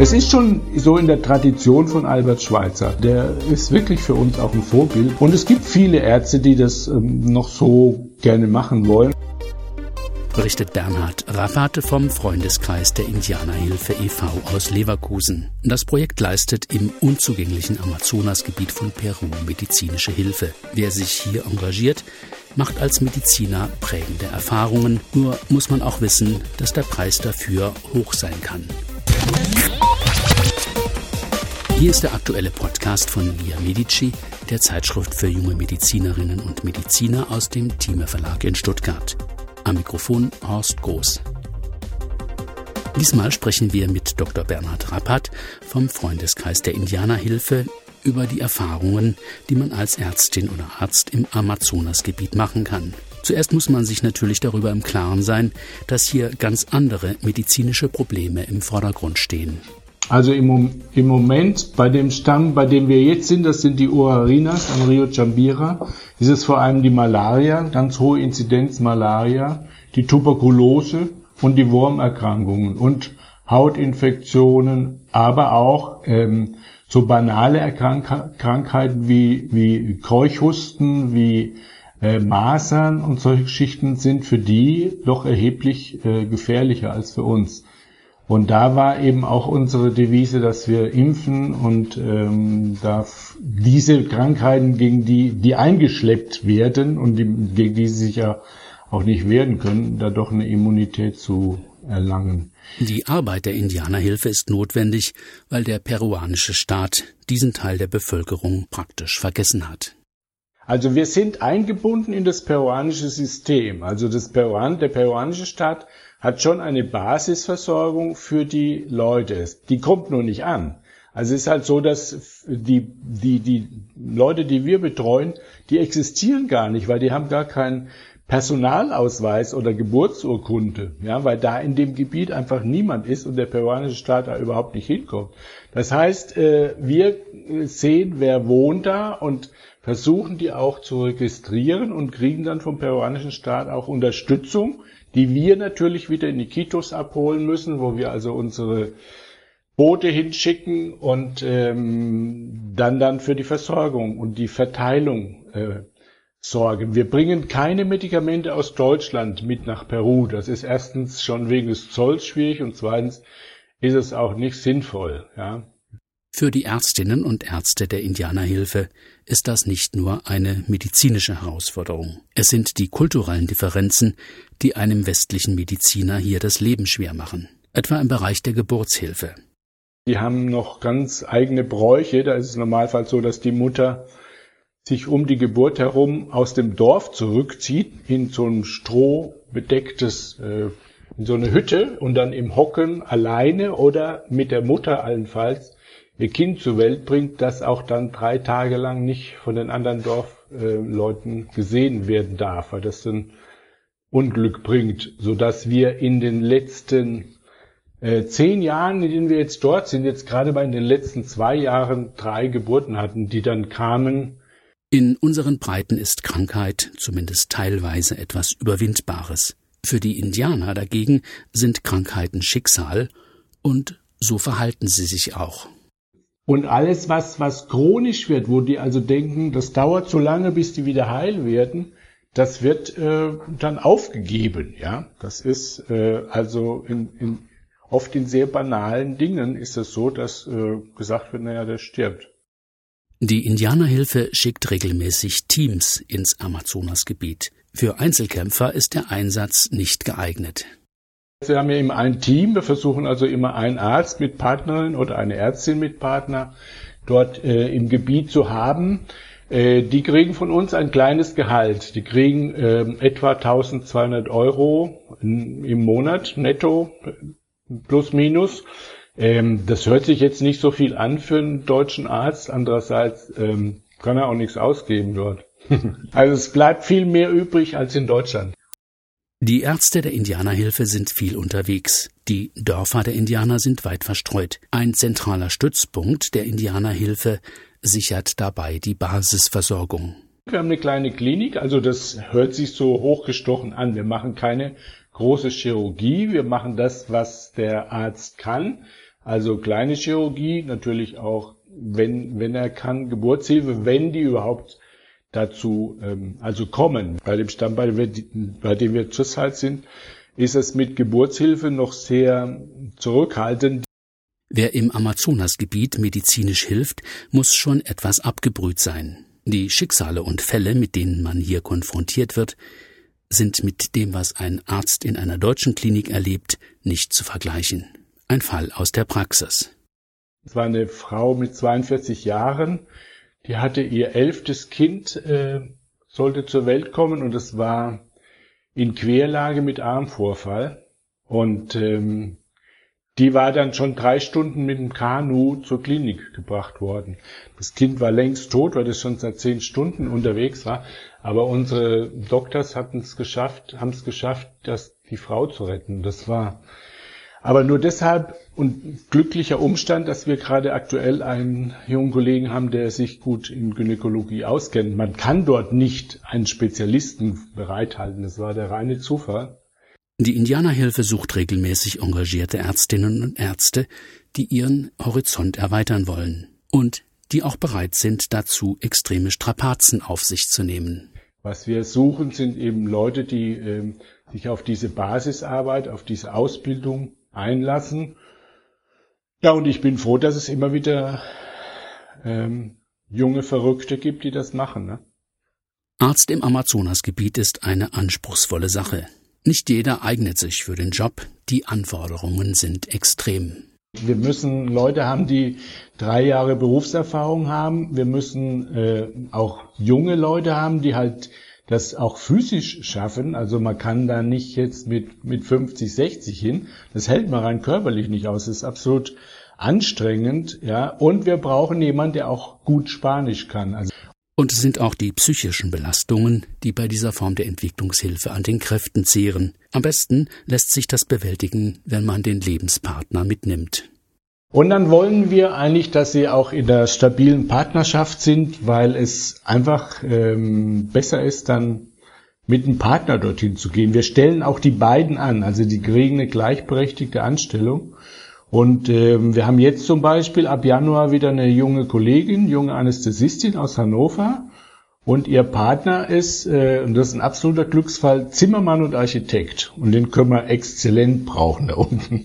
Es ist schon so in der Tradition von Albert Schweitzer. Der ist wirklich für uns auch ein Vorbild. Und es gibt viele Ärzte, die das noch so gerne machen wollen. Berichtet Bernhard Rappert vom Freundeskreis der Indianerhilfe e.V. aus Leverkusen. Das Projekt leistet im unzugänglichen Amazonasgebiet von Peru medizinische Hilfe. Wer sich hier engagiert, macht als Mediziner prägende Erfahrungen. Nur muss man auch wissen, dass der Preis dafür hoch sein kann. Hier ist der aktuelle Podcast von Via Medici, der Zeitschrift für junge Medizinerinnen und Mediziner aus dem Thieme Verlag in Stuttgart. Am Mikrofon Horst Groß. Diesmal sprechen wir mit Dr. Bernhard Rappert vom Freundeskreis der Indianerhilfe über die Erfahrungen, die man als Ärztin oder Arzt im Amazonasgebiet machen kann. Zuerst muss man sich natürlich darüber im Klaren sein, dass hier ganz andere medizinische Probleme im Vordergrund stehen. Also im Moment bei dem Stamm, bei dem wir jetzt sind, das sind die Urarinas am Rio Jambira, ist es vor allem die Malaria, ganz hohe Inzidenz Malaria, die Tuberkulose und die Wurmerkrankungen und Hautinfektionen, aber auch so banale Krankheiten wie Keuchhusten, wie Masern und solche Geschichten sind für die doch erheblich gefährlicher als für uns. Und da war eben auch unsere Devise, dass wir impfen und diese Krankheiten, gegen die eingeschleppt werden und gegen die sie sich ja auch nicht wehren können, da doch eine Immunität zu erlangen. Die Arbeit der Indianerhilfe ist notwendig, weil der peruanische Staat diesen Teil der Bevölkerung praktisch vergessen hat. Also wir sind eingebunden in das peruanische System. Also der peruanische Staat hat schon eine Basisversorgung für die Leute. Die kommt nur nicht an. Also es ist halt so, dass die Leute, die wir betreuen, die existieren gar nicht, weil die haben gar keinen Personalausweis oder Geburtsurkunde, ja, weil da in dem Gebiet einfach niemand ist und der peruanische Staat da überhaupt nicht hinkommt. Das heißt, wir sehen, wer wohnt da und versuchen die auch zu registrieren und kriegen dann vom peruanischen Staat auch Unterstützung, die wir natürlich wieder in Iquitos abholen müssen, wo wir also unsere Boote hinschicken und dann für die Versorgung und die Verteilung sorgen. Wir bringen keine Medikamente aus Deutschland mit nach Peru. Das ist erstens schon wegen des Zolls schwierig und zweitens ist es auch nicht sinnvoll, ja. Für die Ärztinnen und Ärzte der Indianerhilfe ist das nicht nur eine medizinische Herausforderung. Es sind die kulturellen Differenzen, die einem westlichen Mediziner hier das Leben schwer machen. Etwa im Bereich der Geburtshilfe. Die haben noch ganz eigene Bräuche. Da ist es im Normalfall so, dass die Mutter sich um die Geburt herum aus dem Dorf zurückzieht, in so ein strohbedecktes, in so eine Hütte und dann im Hocken alleine oder mit der Mutter allenfalls ihr Kind zur Welt bringt, das auch dann 3 Tage lang nicht von den anderen Dorfleuten gesehen werden darf, weil das dann Unglück bringt, sodass wir in den letzten 10 Jahren, in denen wir jetzt dort sind, jetzt gerade bei in den letzten 2 Jahren 3 Geburten hatten, die dann kamen. In unseren Breiten ist Krankheit zumindest teilweise etwas Überwindbares. Für die Indianer dagegen sind Krankheiten Schicksal und so verhalten sie sich auch. Und alles, was chronisch wird, wo die also denken, das dauert so lange, bis die wieder heil werden, das wird dann aufgegeben. Ja, das ist also oft in sehr banalen Dingen ist es so, dass gesagt wird, naja, der stirbt. Die Indianerhilfe schickt regelmäßig Teams ins Amazonasgebiet. Für Einzelkämpfer ist der Einsatz nicht geeignet. Wir haben ja immer ein Team, wir versuchen also immer einen Arzt mit Partnerin oder eine Ärztin mit Partner dort im Gebiet zu haben. Die kriegen von uns ein kleines Gehalt. Die kriegen etwa 1.200 € im Monat netto, plus minus. Das hört sich jetzt nicht so viel an für einen deutschen Arzt. Andererseits kann er auch nichts ausgeben dort. Also es bleibt viel mehr übrig als in Deutschland. Die Ärzte der Indianerhilfe sind viel unterwegs. Die Dörfer der Indianer sind weit verstreut. Ein zentraler Stützpunkt der Indianerhilfe sichert dabei die Basisversorgung. Wir haben eine kleine Klinik, also das hört sich so hochgestochen an. Wir machen keine große Chirurgie, wir machen das, was der Arzt kann. Also kleine Chirurgie, natürlich auch, wenn er kann, Geburtshilfe, wenn die überhaupt dazu also kommen. Bei dem Stamm, bei dem wir zurzeit sind, ist es mit Geburtshilfe noch sehr zurückhaltend. Wer im Amazonasgebiet medizinisch hilft, muss schon etwas abgebrüht sein. Die Schicksale und Fälle, mit denen man hier konfrontiert wird, sind mit dem, was ein Arzt in einer deutschen Klinik erlebt, nicht zu vergleichen. Ein Fall aus der Praxis. Es war eine Frau mit 42 Jahren, die hatte ihr 11. Kind, sollte zur Welt kommen und es war in Querlage mit Armvorfall. Und die war dann schon 3 Stunden mit dem Kanu zur Klinik gebracht worden. Das Kind war längst tot, weil das schon seit 10 Stunden unterwegs war. Aber unsere Doktors haben es geschafft, die Frau zu retten. Das war aber nur deshalb und glücklicher Umstand, dass wir gerade aktuell einen jungen Kollegen haben, der sich gut in Gynäkologie auskennt. Man kann dort nicht einen Spezialisten bereithalten. Das war der reine Zufall. Die Indianerhilfe sucht regelmäßig engagierte Ärztinnen und Ärzte, die ihren Horizont erweitern wollen und die auch bereit sind, dazu extreme Strapazen auf sich zu nehmen. Was wir suchen, sind eben Leute, die sich auf diese Basisarbeit, auf diese Ausbildung einlassen. Ja, und ich bin froh, dass es immer wieder junge Verrückte gibt, die das machen. Ne? Arzt im Amazonasgebiet ist eine anspruchsvolle Sache. Nicht jeder eignet sich für den Job. Die Anforderungen sind extrem. Wir müssen Leute haben, die 3 Jahre Berufserfahrung haben. Wir müssen auch junge Leute haben, die halt das auch physisch schaffen. Also man kann da nicht jetzt mit 50, 60 hin. Das hält man rein körperlich nicht aus. Das ist absolut anstrengend. Ja. Und wir brauchen jemanden, der auch gut Spanisch kann. Also und es sind auch die psychischen Belastungen, die bei dieser Form der Entwicklungshilfe an den Kräften zehren. Am besten lässt sich das bewältigen, wenn man den Lebenspartner mitnimmt. Und dann wollen wir eigentlich, dass sie auch in der stabilen Partnerschaft sind, weil es einfach besser ist, dann mit einem Partner dorthin zu gehen. Wir stellen auch die beiden an, also die kriegen eine gleichberechtigte Anstellung. Und wir haben jetzt zum Beispiel ab Januar wieder eine junge Kollegin, junge Anästhesistin aus Hannover. Und ihr Partner ist, und das ist ein absoluter Glücksfall, Zimmermann und Architekt. Und den können wir exzellent brauchen da unten.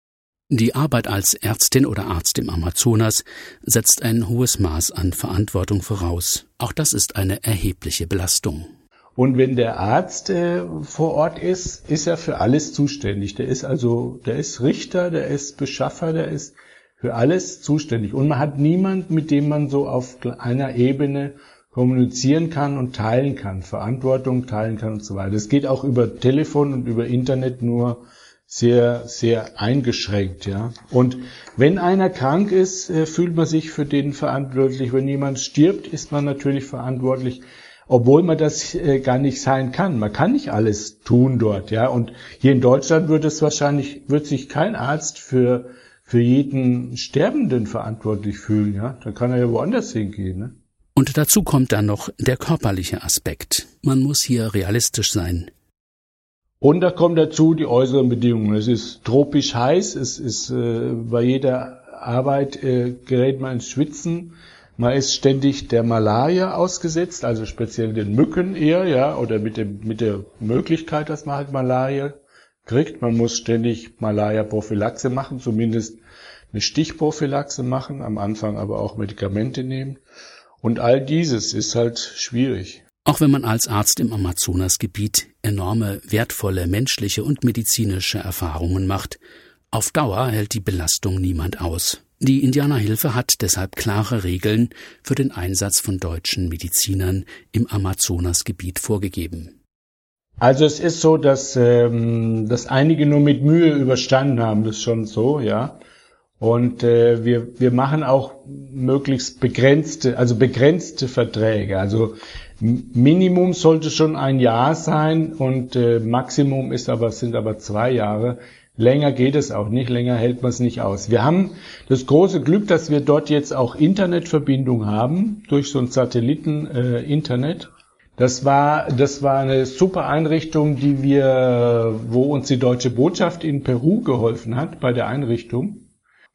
Die Arbeit als Ärztin oder Arzt im Amazonas setzt ein hohes Maß an Verantwortung voraus. Auch das ist eine erhebliche Belastung. Und wenn der Arzt vor Ort ist, ist er für alles zuständig. Der ist Richter, der ist Beschaffer, der ist für alles zuständig. Und man hat niemand, mit dem man so auf einer Ebene kommunizieren kann und teilen kann, Verantwortung teilen kann und so weiter. Das geht auch über Telefon und über Internet nur sehr, sehr eingeschränkt, ja. Und wenn einer krank ist, fühlt man sich für den verantwortlich. Wenn jemand stirbt, ist man natürlich verantwortlich. Obwohl man das gar nicht sein kann. Man kann nicht alles tun dort, ja. Und hier in Deutschland wird sich kein Arzt für jeden Sterbenden verantwortlich fühlen, ja. Da kann er ja woanders hingehen, ne? Und dazu kommt dann noch der körperliche Aspekt. Man muss hier realistisch sein. Und da kommt dazu die äußeren Bedingungen. Es ist tropisch heiß, es ist bei jeder Arbeit gerät man ins Schwitzen. Man ist ständig der Malaria ausgesetzt, also speziell den Mücken eher, ja, oder mit der Möglichkeit, dass man halt Malaria kriegt. Man muss ständig Malaria-Prophylaxe machen, zumindest eine Stichprophylaxe machen, am Anfang aber auch Medikamente nehmen. Und all dieses ist halt schwierig. Auch wenn man als Arzt im Amazonasgebiet enorme, wertvolle menschliche und medizinische Erfahrungen macht, auf Dauer hält die Belastung niemand aus. Die Indianerhilfe hat deshalb klare Regeln für den Einsatz von deutschen Medizinern im Amazonasgebiet vorgegeben. Also es ist so, dass einige nur mit Mühe überstanden haben, das ist schon so, ja. Und wir machen auch möglichst begrenzte Verträge. Also Minimum sollte schon 1 Jahr sein und Maximum sind aber 2 Jahre. Länger geht es auch nicht, länger hält man es nicht aus. Wir haben das große Glück, dass wir dort jetzt auch Internetverbindung haben, durch so ein Satelliten-Internet. Das war eine super Einrichtung, wo uns die Deutsche Botschaft in Peru geholfen hat bei der Einrichtung.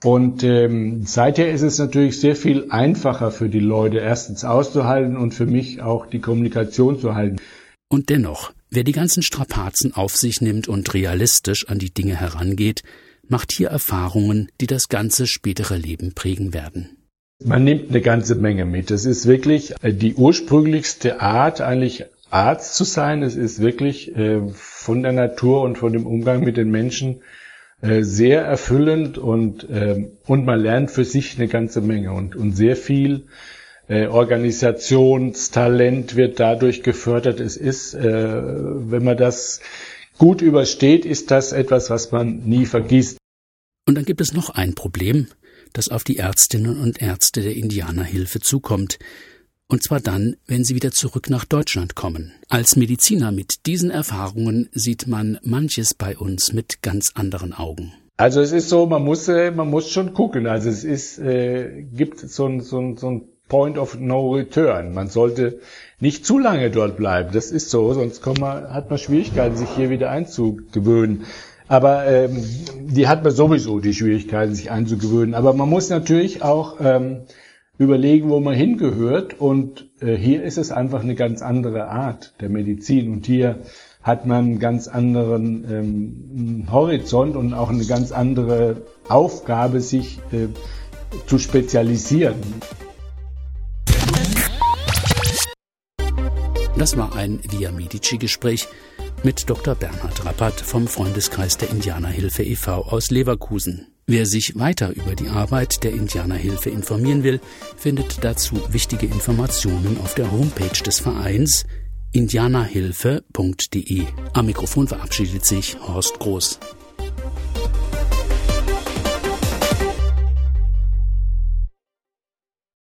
Und seither ist es natürlich sehr viel einfacher für die Leute, erstens auszuhalten und für mich auch die Kommunikation zu halten. Und dennoch, wer die ganzen Strapazen auf sich nimmt und realistisch an die Dinge herangeht, macht hier Erfahrungen, die das ganze spätere Leben prägen werden. Man nimmt eine ganze Menge mit. Das ist wirklich die ursprünglichste Art, eigentlich Arzt zu sein. Es ist wirklich von der Natur und von dem Umgang mit den Menschen sehr erfüllend und man lernt für sich eine ganze Menge und sehr viel Organisationstalent wird dadurch gefördert. Es ist, wenn man das gut übersteht, ist das etwas, was man nie vergisst. Und dann gibt es noch ein Problem, das auf die Ärztinnen und Ärzte der Indianerhilfe zukommt. Und zwar dann, wenn sie wieder zurück nach Deutschland kommen. Als Mediziner mit diesen Erfahrungen sieht man manches bei uns mit ganz anderen Augen. Also es ist so, man muss schon gucken. Also es ist, gibt so ein Point of No Return. Man sollte nicht zu lange dort bleiben. Das ist so, sonst hat man Schwierigkeiten, sich hier wieder einzugewöhnen. Aber die hat man sowieso, die Schwierigkeiten, sich einzugewöhnen. Aber man muss natürlich auch überlegen, wo man hingehört. Und hier ist es einfach eine ganz andere Art der Medizin. Und hier hat man einen ganz anderen Horizont und auch eine ganz andere Aufgabe, sich zu spezialisieren. Das war ein Via Medici-Gespräch mit Dr. Bernhard Rappert vom Freundeskreis der Indianerhilfe e.V. aus Leverkusen. Wer sich weiter über die Arbeit der Indianerhilfe informieren will, findet dazu wichtige Informationen auf der Homepage des Vereins indianerhilfe.de. Am Mikrofon verabschiedet sich Horst Groß.